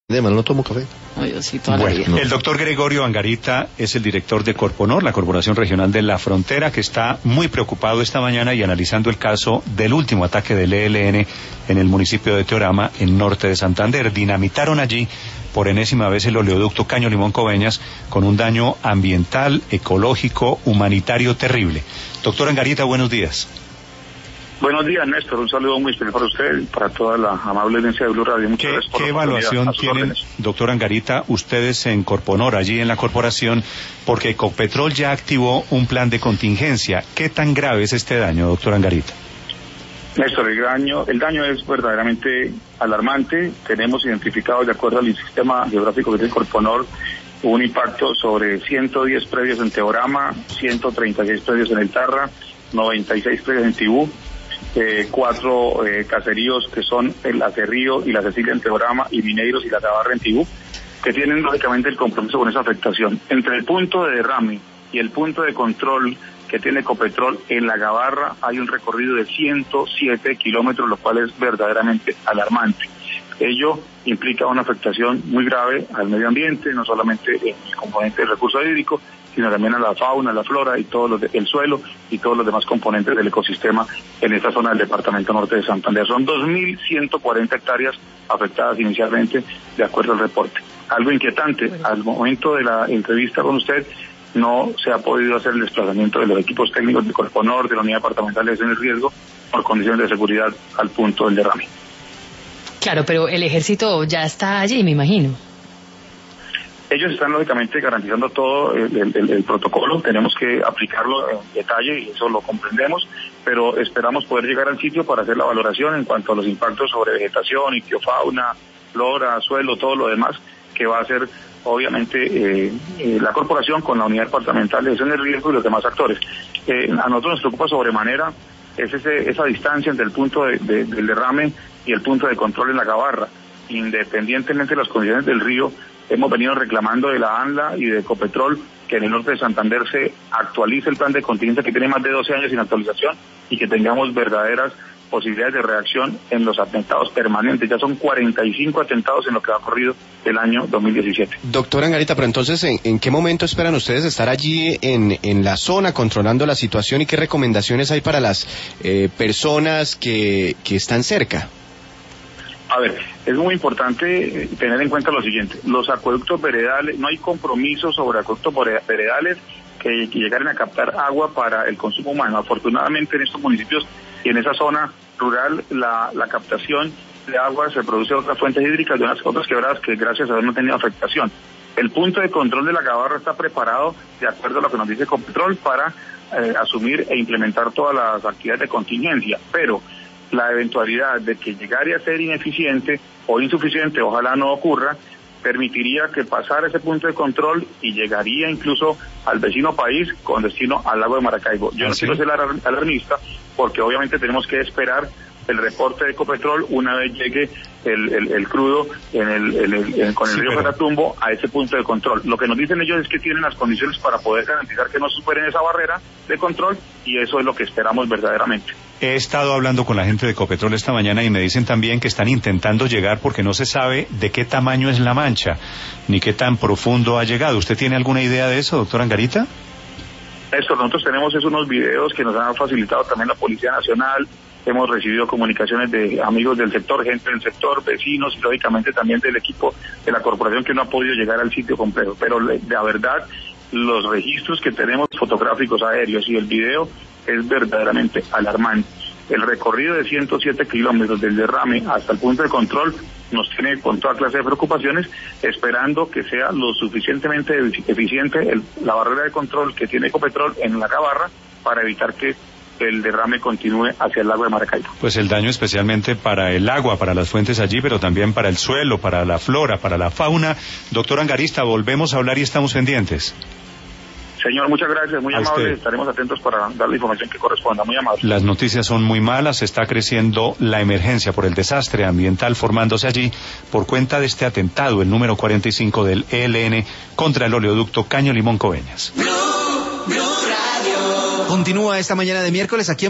No tomo café. Ay, sí, toda la vida. No. El doctor Gregorio Angarita es el director de Corponor, la Corporación Regional de la Frontera, que está muy preocupado esta mañana y analizando el caso del último ataque del ELN en el municipio de Teorama, en norte de Santander. Dinamitaron allí por enésima vez el oleoducto Caño Limón Coveñas, con un daño ambiental, ecológico, humanitario terrible. Doctor Angarita, buenos días. Buenos días, Néstor. Un saludo muy especial para usted y para toda la amable audiencia de Blue Radio. Muchas gracias por ¿Qué evaluación tienen, doctor Angarita, ustedes en Corponor, allí en la corporación? Porque Ecopetrol ya activó un plan de contingencia. ¿Qué tan grave es este daño, doctor Angarita? Néstor, el daño es verdaderamente alarmante. Tenemos identificado, de acuerdo al sistema geográfico que tiene Corponor, un impacto sobre 110 predios en Teorama, 136 predios en El Tarra, 96 predios en Tibú, 4 caseríos que son el Acerrío y la Cecilia en Teorama, y Mineiros y la Gabarra en Tibú, que tienen lógicamente el compromiso con esa afectación. Entre el punto de derrame y el punto de control que tiene Ecopetrol en la Gabarra hay un recorrido de 107 kilómetros, lo cual es verdaderamente alarmante. Ello implica una afectación muy grave al medio ambiente, no solamente en el componente del recurso hídrico, sino también a la fauna, a la flora y el suelo y todos los demás componentes del ecosistema en esta zona del departamento norte de Santander. Son 2.140 hectáreas afectadas inicialmente, de acuerdo al reporte. Algo inquietante, al momento de la entrevista con usted, no se ha podido hacer el desplazamiento de los equipos técnicos de Corponor, de la Unidad Departamental de Gestión del Riesgo, por condiciones de seguridad al punto del derrame. Claro, pero el ejército ya está allí, me imagino. Ellos están lógicamente garantizando todo el protocolo, tenemos que aplicarlo en detalle y eso lo comprendemos, pero esperamos poder llegar al sitio para hacer la valoración en cuanto a los impactos sobre vegetación, ictiofauna, flora, suelo, todo lo demás, que va a hacer obviamente la corporación con la Unidad Departamental de Gestión del Riesgo y los demás actores. A nosotros nos preocupa sobremanera esa distancia entre el punto del derrame y el punto de control en la Gabarra. Independientemente de las condiciones del río, hemos venido reclamando de la ANLA y de Ecopetrol que en el norte de Santander se actualice el plan de contingencia, que tiene más de 12 años sin actualización, y que tengamos verdaderas posibilidades de reacción en los atentados permanentes. Ya son 45 atentados en lo que ha ocurrido el año 2017. Doctor Angarita, pero entonces, ¿en qué momento esperan ustedes estar allí en la zona controlando la situación y qué recomendaciones hay para las personas que están cerca? A ver, es muy importante tener en cuenta lo siguiente: los acueductos veredales, no hay compromiso sobre acueductos veredales que llegaren a captar agua para el consumo humano. Afortunadamente en estos municipios y en esa zona rural la captación de agua se produce de otras fuentes hídricas, de unas otras quebradas que gracias a Dios no han tenido afectación. El punto de control de la Gabarra está preparado de acuerdo a lo que nos dice Ecopetrol para asumir e implementar todas las actividades de contingencia, pero la eventualidad de que llegara a ser ineficiente o insuficiente, ojalá no ocurra, permitiría que pasara ese punto de control y llegaría incluso al vecino país con destino al lago de Maracaibo. Yo no quiero ser alarmista, porque obviamente tenemos que esperar el reporte de Ecopetrol una vez llegue el crudo con el río Catatumbo a ese punto de control. Lo que nos dicen ellos es que tienen las condiciones para poder garantizar que no superen esa barrera de control, y eso es lo que esperamos verdaderamente. He estado hablando con la gente de Ecopetrol esta mañana y me dicen también que están intentando llegar porque no se sabe de qué tamaño es la mancha, ni qué tan profundo ha llegado. ¿Usted tiene alguna idea de eso, doctor Angarita? Nosotros tenemos unos videos que nos han facilitado también la Policía Nacional. Hemos recibido comunicaciones de amigos del sector, gente del sector, vecinos y lógicamente también del equipo de la corporación que no ha podido llegar al sitio completo. Pero la verdad, los registros que tenemos fotográficos aéreos y el video es verdaderamente alarmante. El recorrido de 107 kilómetros del derrame hasta el punto de control nos tiene con toda clase de preocupaciones, esperando que sea lo suficientemente eficiente la barrera de control que tiene Ecopetrol en la Gabarra para evitar que el derrame continúe hacia el lago de Maracaibo. Pues el daño especialmente para el agua, para las fuentes allí, pero también para el suelo, para la flora, para la fauna. Doctor Angarita, volvemos a hablar y estamos pendientes. Señor, muchas gracias, muy amable, estaremos atentos para dar la información que corresponda, muy amable. Las noticias son muy malas, está creciendo la emergencia por el desastre ambiental formándose allí por cuenta de este atentado, el número 45 del ELN contra el oleoducto Caño Limón Coveñas. Continúa esta mañana de miércoles aquí en